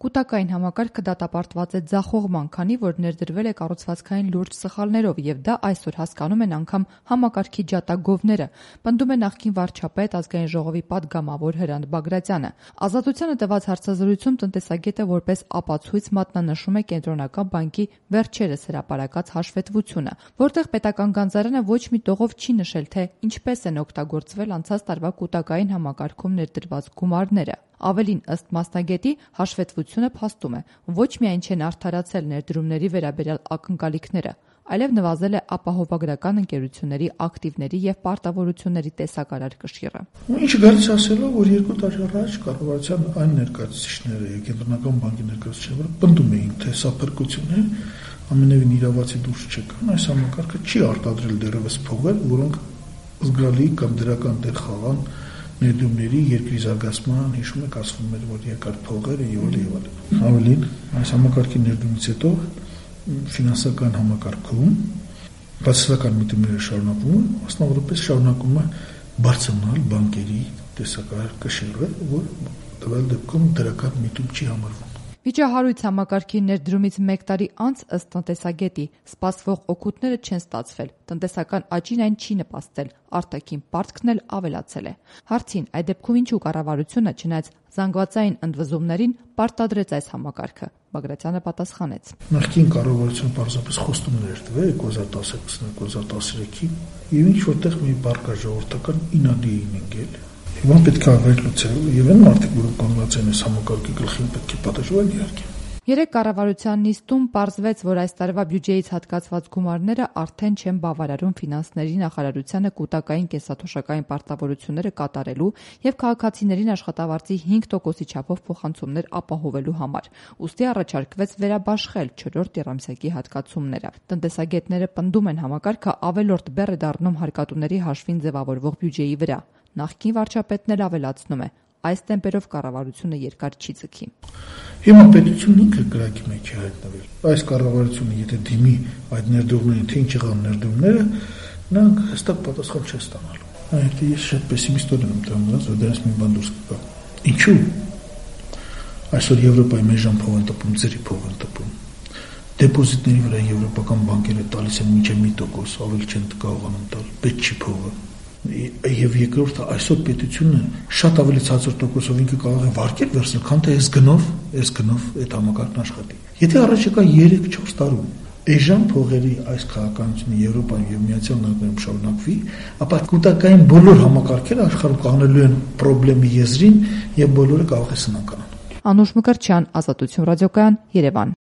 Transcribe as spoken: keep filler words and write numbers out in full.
Կուտակային համակարգը դատապարտված է ձախողման, քանի որ ներդրվել է կառուցվածքային լուրջ սխալներով եւ դա այսօր հասկանում են անգամ համակարգի ջատագովները, պնդում է նախկին վարչապետ, ազգային ժողովի պատգամավոր Հրանտ Բագրատյանը։ Ազատությանը տված հարցազրույցում տնտեսագետը որպես ապացույց մատնանշում է Կենտրոնական բանկի վերջերս հրապարակած հաշվետվությունը, որտեղ պետական գանձարանը ոչ մի տողով չի նշել, թե ինչպես են օգտագործվել անցած տարվա կուտակային համակարգում ներդրված գումարները։ Ավելին, ըստ մասնագետի, հաշվետվությունը փաստում է, ոչ միայն չեն արդարացել ներդրումների վերաբերյալ ակնկալիքները, այլև նվազել է ապահովագրական ընկերությունների ակտիվների եւ պարտավորությունների տեսակարար կշիռը։ Ինչը գալիս ասելով, որ երկու տարի առաջ կառավարության այն ներկայացուցիչները եւ Կենտրոնական բանկի ներկայացուցիչները պնդում էին, թե սա փրկություն է, ամենևին իրավացի դուրս չեկան, այս համակարգը չի արտադրել դեռևս փողեր, որոնք զգալի կամ դրական դեր խաղան ներդրումների երկրի զարգացման, հիշում եք, ասվում էր, որ երկար փողերը եւ այլն եւ այլն։ Ավելին, այս համակարգի ներդրումից հետո ֆինանսական համակարգում բացասական միտումները շարունակվում են, մասնավորապես շարունակում է բարձրանալ բանկերի տեսակարար կշիռը, որ տվյալ դեպքում դրական միտում չի համարվում։ Վիճահարույց համակարգի ներդրումից մեկ տարի անց, ըստ տնտեսագետի, սպասվող օգուտները չեն ստացվել, տնտեսական աճին այն չի նպաստել, արտաքին պարտքն էլ ավելացել է։ Հարցին, այդ դեպքում ինչու կառավարությունը, չնայած զանգվածային ընդվզումներին, պարտադրեց այս համակարգը, Բագրատյանը պատասխանեց. Նախկին կառավարությունը պարզապես խոստումներ էր տվել երկու հազար տասնեքից երկու հազար տասներեքի եւ ինչ որտեղ մի բարգա ժողովրդական ինադի էին ընկել։ Հիմա պետք է ավեր լուծել եւ այն մարդիկ, որոնք կանգնած են այս համակարգի գլխին, պետք է պատժվեն իհարկե։ Երեք կառավարության նիստում պարզվեց, որ այս տարվա բյուջեից հատկացված գումարները արդեն չեն բավարարում ֆինանսների նախարարությանը կուտակային կենսաթոշակային պարտավորությունները կատարելու եւ քաղաքացիներին աշխատավարձի հինգ տոկոսի չափով փոխանցումներ ապահովելու համար։ Ուստի առաջարկվեց վերաբաշխել չորրորդ եռամսյակի հատկացումները։ Տնտեսագետները պնդում են, համակարգը ավելորդ բեռ է դառնում հարկատուների հաշվին ձևավորվող բյուջեի վրա։ Նախկին վարչապետն էլ ավելացնում է. այս տեմպերով կառավարությունը երկար չի ձգի։ Հիմա պետությունն ինքը կրակի մեջ է հայտնվել։ Այս կառավարությունը եթե դիմի այդ ներդրումներին, թե ինչ եղան ներդրումները, նրանք հստակ պատասխան չեն ստանալու։ Այդ ես շատ պեսիմիստորեն եմ տրամադրած, որ դրանից մի բան դուրս կգա։ Ինչու՞։ Այսօր Եվրոպայի մեժան փող են տպում, ձերի փող են տպում։ Դեպոզիտների վրա եվրոպական բանկերը տալիս են մինչև մի տոկոս, ավելի չեն կարողանում տալ, պետք չի փողը։ Եվ երկրորդը, այսօր պետությունը շատ ավելի ցածր տոկոսով ինքը կարող է վարկեր վերցնել, քան թե այս գնով, այս գնով այդ համակարգն աշխատի։ Եթե առաջիկա երեք-չորս տարում էժան փողերի այս քաղաքականությունը Եվրոպայում եւ Միացյալ Նահանգներում շարունակվի, ապա կուտակային բոլոր համակարգերը աշխարհում կանգնելու են խնդրի եզրին եւ բոլորը կարող է սնանկանալ։ Անուշ Մկրտչյան, Ազատություն ռադիոկայան, Երևան։